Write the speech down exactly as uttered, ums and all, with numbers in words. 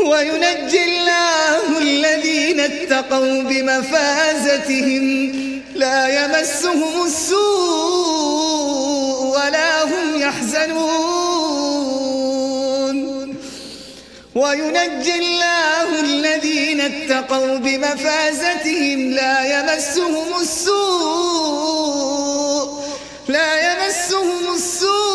وينجي الله الذين اتقوا بمفازتهم لا يمسهم السوء ولا هم يحزنون وينجي الله الذين اتقوا بمفازتهم لا يمسهم السوء لا يمسهم السوء